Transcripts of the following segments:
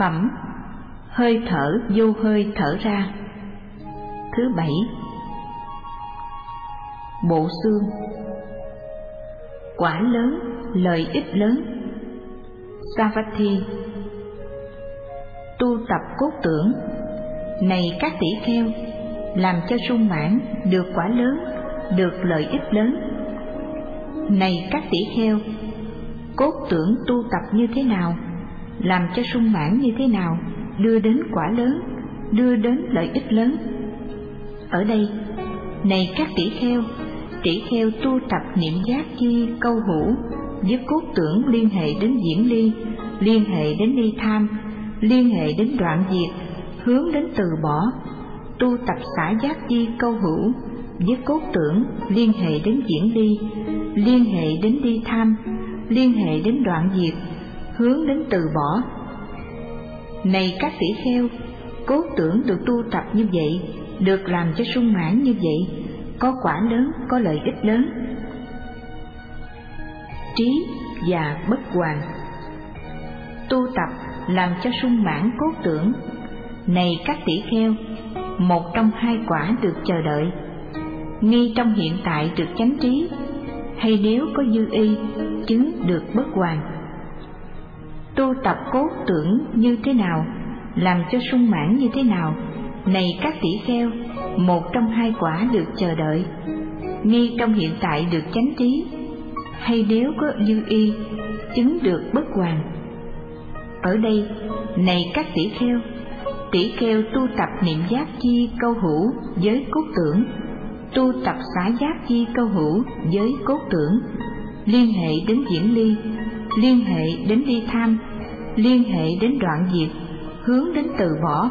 Phẩm hơi thở vô hơi thở ra. Thứ 7. Bộ xương. Quả lớn, lợi ích lớn. Savatthi. Tu tập cốt tưởng. Này các tỷ kheo, làm cho sung mãn được quả lớn, được lợi ích lớn. Này các tỷ kheo, cốt tưởng tu tập như thế nào, làm cho sung mãn như thế nào, đưa đến quả lớn, đưa đến lợi ích lớn. Ở đây, này các tỷ kheo tu tập niệm giác chi câu hữu, với cốt tưởng liên hệ đến diễn ly, liên hệ đến ly tham, liên hệ đến đoạn diệt, hướng đến từ bỏ. Tu tập xả giác chi câu hữu, với cốt tưởng liên hệ đến diễn ly, liên hệ đến ly tham, liên hệ đến đoạn diệt, hướng đến từ bỏ. Này các tỷ kheo, cốt tưởng được tu tập như vậy, được làm cho sung mãn như vậy, có quả lớn, có lợi ích lớn. Trí và bất hoàn. Tu tập làm cho sung mãn cốt tưởng. Này các tỷ kheo, một trong hai quả được chờ đợi. Ngay trong hiện tại được chánh trí, hay nếu có dư y, chứng được bất hoàn. Tu tập cốt tưởng như thế nào, làm cho sung mãn như thế nào? Này các tỷ kheo, một trong hai quả được chờ đợi. Ngay trong hiện tại được chánh trí, hay nếu có dư y, chứng được bất hoàn. Ở đây, này các tỷ kheo tu tập niệm giác chi câu hữu với cốt tưởng, tu tập xả giác chi câu hữu với cốt tưởng, liên hệ đến diễn ly, liên hệ đến ly tham, liên hệ đến đoạn diệt, hướng đến từ bỏ.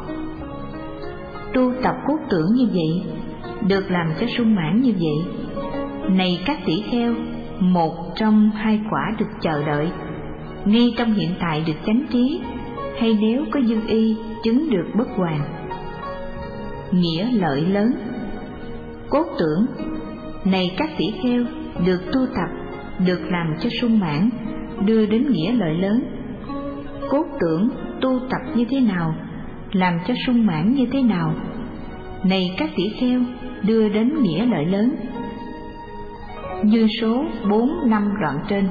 Tu tập cốt tưởng như vậy, được làm cho sung mãn như vậy. Này các tỷ kheo, một trong hai quả được chờ đợi. Ngay trong hiện tại được chánh trí, hay nếu có dư y, chứng được bất hoàn. Nghĩa lợi lớn. Cốt tưởng. Này các tỷ kheo, được tu tập, được làm cho sung mãn, đưa đến nghĩa lợi lớn. Cốt tưởng tu tập như thế nào, làm cho sung mãn như thế nào? Này các tỷ kheo, đưa đến nghĩa lợi lớn. Như số 4-5 đoạn trên.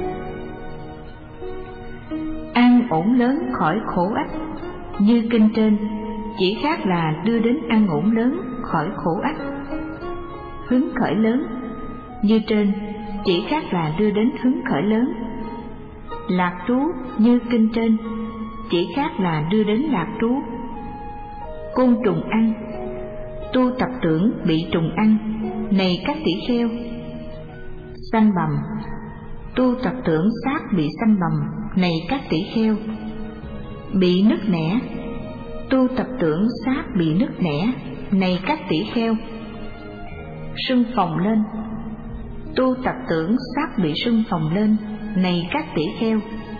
An ổn lớn khỏi khổ ách. Như kinh trên, chỉ khác là đưa đến an ổn lớn khỏi khổ ách. Hứng khởi lớn. Như trên, chỉ khác là đưa đến hứng khởi lớn. Lạc trú như kinh trên, chỉ khác là đưa đến lạc trú. Côn trùng ăn. Tu tập tưởng bị trùng ăn. Này các tỷ kheo. Sanh bầm. Tu tập tưởng xác bị sanh bầm. Này các tỷ kheo. Bị nứt nẻ. Tu tập tưởng xác bị nứt nẻ. Này các tỷ kheo. Sưng phồng lên. Tu tập tưởng xác bị sưng phồng lên. Này các tỷ kheo.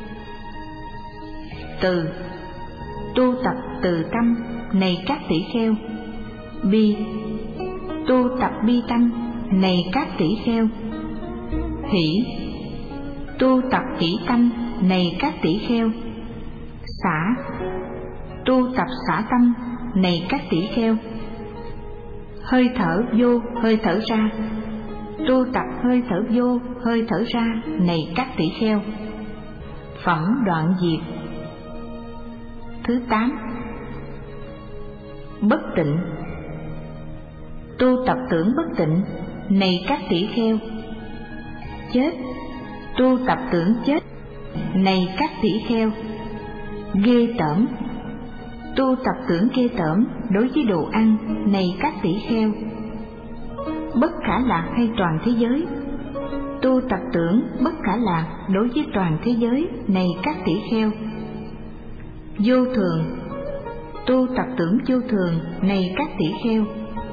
Từ. Tu tập từ tâm. Này các tỷ kheo. Bi. Tu tập bi tâm. Này các tỷ kheo. Hỷ. Tu tập hỷ tâm. Này các tỷ kheo. Xả. Tu tập xả tâm. Này các tỷ kheo. Hơi thở vô, hơi thở ra. Tu tập hơi thở vô, hơi thở ra. Này các tỷ kheo. Phẩm đoạn diệt. Thứ 8. Bất tịnh. Tu tập tưởng bất tịnh. Này các tỷ kheo. Chết. Tu tập tưởng chết. Này các tỷ kheo. Ghê tởm. Tu tập tưởng ghê tởm đối với đồ ăn. Này các tỷ kheo. Bất khả lạc hay toàn thế giới. Tu tập tưởng bất khả lạc đối với toàn thế giới. Này các tỷ kheo. Vô thường. Tu tập tưởng vô thường. Này các tỷ kheo.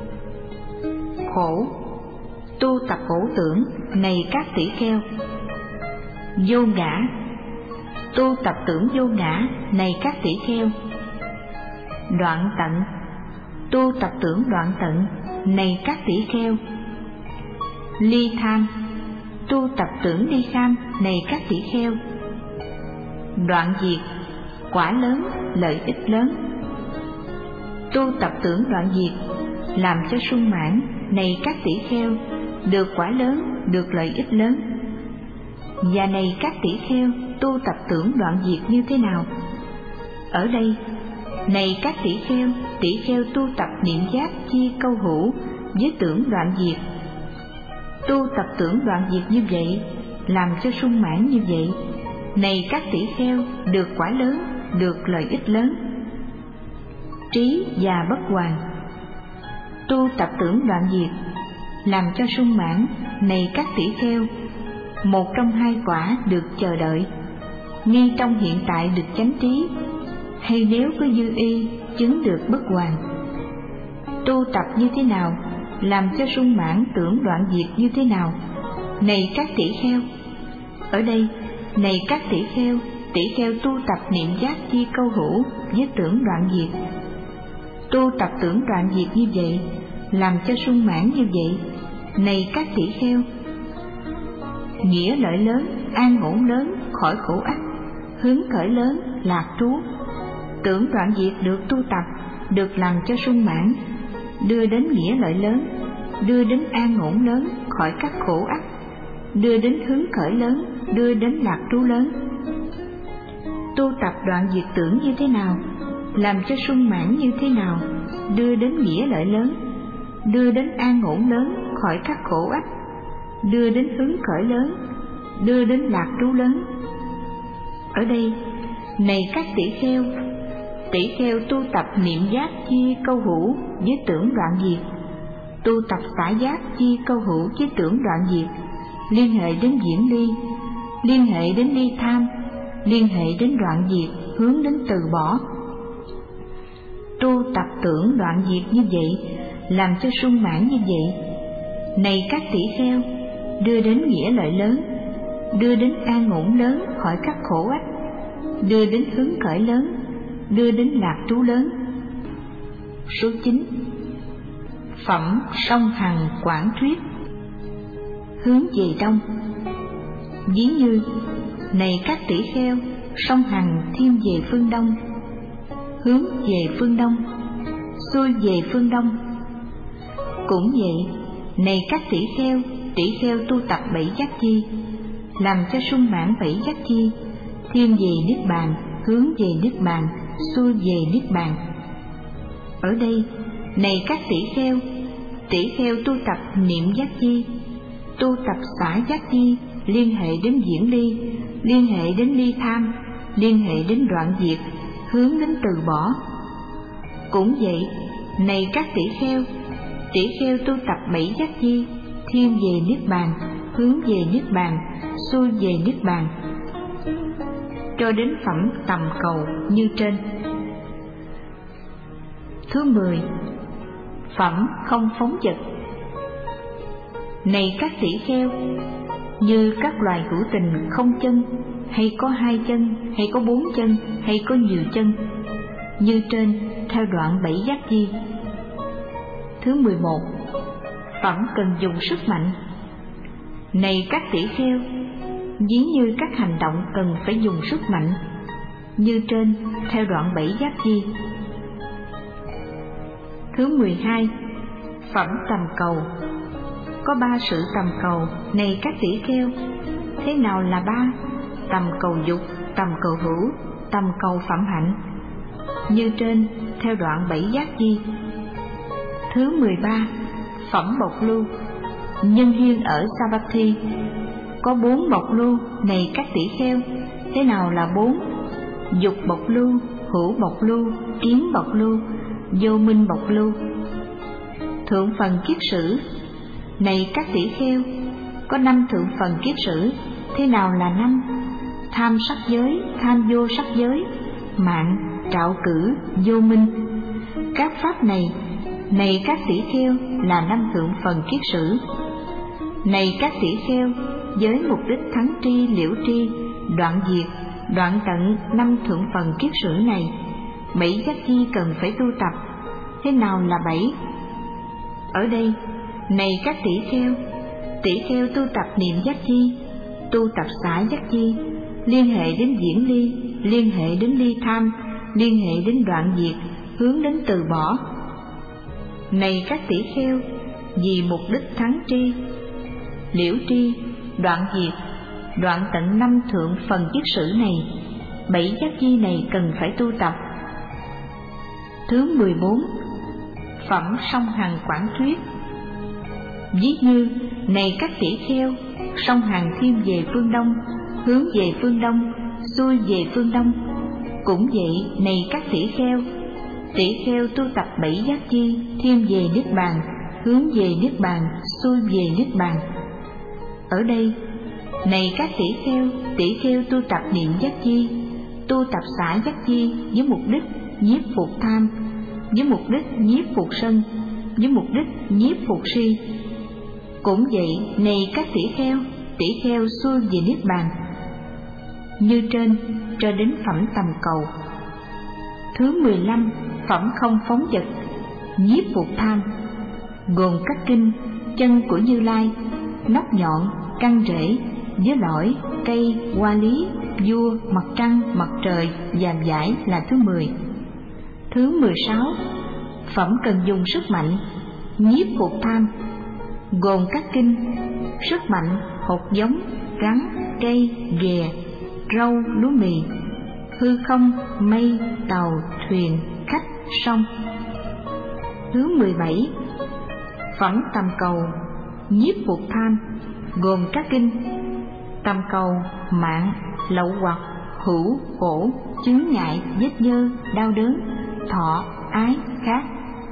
Khổ. Tu tập khổ tưởng. Này các tỷ kheo. Vô ngã. Tu tập tưởng vô ngã. Này các tỷ kheo. Đoạn tận. Tu tập tưởng đoạn tận. Này các tỷ kheo. Ly tham. Tu tập tưởng ly tham. Này các tỷ kheo. Đoạn diệt. quả lớn, lợi ích lớn. Tu tập tưởng đoạn diệt, làm cho sung mãn, này các tỷ kheo, được quả lớn, được lợi ích lớn. Và này các tỷ kheo, tu tập tưởng đoạn diệt như thế nào? Ở đây, này các tỷ kheo tu tập niệm giác chi câu hữu với tưởng đoạn diệt. Tu tập tưởng đoạn diệt như vậy, làm cho sung mãn như vậy, này các tỷ kheo, được quả lớn, được lợi ích lớn. Trí và bất hoàn. Tu tập tưởng đoạn diệt, làm cho sung mãn, này các tỷ kheo, một trong hai quả được chờ đợi, ngay trong hiện tại được chánh trí, hay nếu có dư y chứng được bất hoàn. Tu tập như thế nào, làm cho sung mãn tưởng đoạn diệt như thế nào? Này các tỷ kheo, ở đây, này các tỷ kheo tu tập niệm giác chi câu hữu với tưởng đoạn diệt. Tu tập tưởng đoạn diệt như vậy, làm cho sung mãn như vậy, này các tỷ kheo, nghĩa lợi lớn, an ổn lớn, khỏi khổ ách, hứng khởi lớn, lạc trú. Tưởng đoạn diệt được tu tập, được làm cho sung mãn, đưa đến nghĩa lợi lớn, đưa đến an ổn lớn, khỏi các khổ ách, đưa đến hứng khởi lớn, đưa đến lạc trú lớn. Tu tập đoạn diệt tưởng như thế nào, làm cho sung mãn như thế nào, đưa đến nghĩa lợi lớn, đưa đến an ổn lớn, khỏi các khổ ách, đưa đến hứng khởi lớn, đưa đến lạc trú lớn. Ở đây, này các tỷ kheo tu tập niệm giác chi câu hữu với tưởng đoạn diệt. Tu tập xả giác chi câu hữu với tưởng đoạn diệt, liên hệ đến diễn ly, liên hệ đến ly tham, liên hệ đến đoạn diệt, hướng đến từ bỏ. Tu tập tưởng đoạn diệt như vậy, làm cho sung mãn như vậy, này các tỷ kheo, đưa đến nghĩa lợi lớn, đưa đến an ổn lớn, khỏi các khổ ách, đưa đến hứng khởi lớn, đưa đến lạc trú lớn. Số 9. Phẩm song hằng quảng thuyết. Hướng về đông. Ví như, này các tỷ kheo, song hằng thiên về phương đông, hướng về phương đông, xuôi về phương đông. Cũng vậy, này các tỷ kheo tu tập bảy giác chi, làm cho sung mãn bảy giác chi, thiên về niết bàn, hướng về niết bàn, xuôi về niết bàn. Ở đây, này các tỷ kheo tu tập niệm giác chi, tu tập xả giác chi, liên hệ đến diễn ly, liên hệ đến ly tham, liên hệ đến đoạn diệt, hướng đến từ bỏ. Cũng vậy, này các tỷ kheo tu tập bảy giác chi, thiên về niết bàn, hướng về niết bàn, xuôi về niết bàn, cho đến phẩm tầm cầu như trên. Thứ 10. Phẩm không phóng dật. Này các tỷ kheo, như các loài hữu tình không chân, hay có hai chân, hay có bốn chân, hay có nhiều chân, như trên theo đoạn bảy giác chi. Thứ 11. Phẩm cần dùng sức mạnh. Này các tỷ kheo, ví như các hành động cần phải dùng sức mạnh, như trên theo đoạn bảy giác chi. Thứ 12. Phẩm tầm cầu. Có ba sự tầm cầu, này các tỷ kheo. Thế nào là ba? Tầm cầu dục, tầm cầu hữu, tầm cầu phẩm hạnh, như trên theo đoạn bảy giác chi. Thứ 13. Phẩm bộc lưu. Nhân duyên ở Savatthi có 4 bộc lưu, này các tỷ kheo. Thế nào là 4? Dục bộc lưu, hữu bộc lưu, kiến bộc lưu, vô minh bộc lưu. Thượng phần kiết sử. Này các tỷ kheo, có 5 thượng phần kiết sử. Thế nào là 5? Tham sắc giới, tham vô sắc giới, mạng, trạo cử, vô minh. Các pháp này, này các tỷ kheo, là 5 thượng phần kiết sử. Này các tỷ kheo, với mục đích thắng tri liễu tri, đoạn diệt, đoạn tận 5 thượng phần kiết sử này, 7 giác chi cần phải tu tập. Thế nào là 7? Ở đây, này các tỷ kheo tu tập niệm giác chi, tu tập xả giác chi, liên hệ đến diễn ly, liên hệ đến ly tham, liên hệ đến đoạn diệt, hướng đến từ bỏ. Này các tỷ kheo, vì mục đích thắng tri, liễu tri, đoạn diệt, đoạn tận 5 thượng phần kiết sử này, 7 giác chi này cần phải tu tập. Thứ 14. Phẩm song hằng quảng thuyết. Ví như, này các tỷ kheo, song hằng thiên về phương đông, hướng về phương đông, xuôi về phương đông. Cũng vậy, này các tỷ kheo tu tập 7 giác chi, thiên về niết bàn, hướng về niết bàn, xuôi về niết bàn. Ở đây, này các tỷ kheo tu tập niệm giác chi, tu tập xả giác chi với mục đích nhiếp phục tham, với mục đích nhiếp phục sân, với mục đích nhiếp phục si. Cũng vậy, này các tỷ kheo xuôi về niết bàn. Như trên, cho đến phẩm tầm cầu. Thứ 15. Phẩm không phóng dật, nhiếp phục tham, gồm các kinh, chân của Như Lai, nóc nhọn, căn rễ, với lõi, cây, hoa lý, vua, mặt trăng, mặt trời, dàm dải là thứ 10. Thứ 16. Phẩm cần dùng sức mạnh, nhiếp phục tham, gồm các kinh, sức mạnh, hột giống, rắn, cây, ghè, rau, lúa mì, hư không, mây, tàu, thuyền, khách, sông. Thứ 17. Phẩm tầm cầu, nhiếp phục tham, gồm các kinh, tầm cầu, mạng, lậu hoặc, hữu, khổ, chướng ngại, vết nhơ, đau đớn, thọ, ái, khác.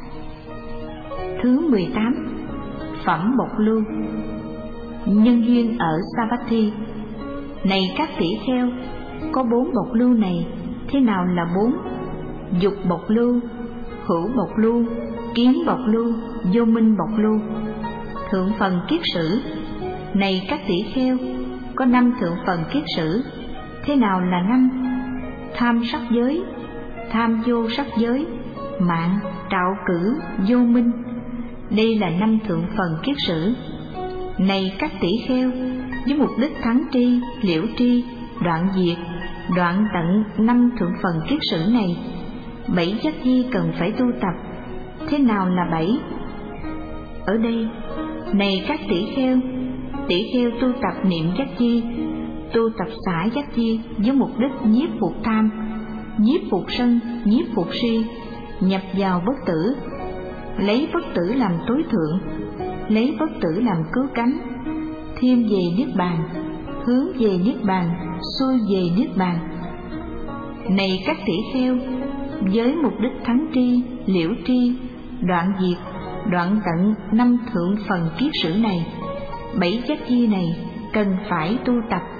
Thứ 18. Phẩm bộc lưu, nhân duyên ở Savatthi. Này các tỷ kheo, có 4 bộc lưu này, thế nào là 4? Dục bộc lưu, hữu bộc lưu, kiến bộc lưu, vô minh bộc lưu. Thượng phần kiết sử. Này các tỷ kheo, có 5 thượng phần kiết sử, thế nào là 5? Tham sắc giới, tham vô sắc giới, mạng, trạo cử, vô minh. Đây là 5 thượng phần kiết sử. Này các tỷ kheo, với mục đích thắng tri, liễu tri, đoạn diệt, đoạn tận 5 thượng phần kiết sử này, 7 giác chi cần phải tu tập. Thế nào là 7? Ở đây, này các tỷ kheo tu tập niệm giác chi, tu tập xả giác chi với mục đích nhiếp phục tham, nhiếp phục sân, nhiếp phục si, nhập vào bất tử, lấy bất tử làm tối thượng, lấy bất tử làm cứu cánh, thiên về niết bàn, hướng về niết bàn, xuôi về niết bàn. Này các tỷ kheo, với mục đích thắng tri, liễu tri, đoạn diệt, đoạn tận 5 thượng phần kiết sử này, 7 giác chi này cần phải tu tập.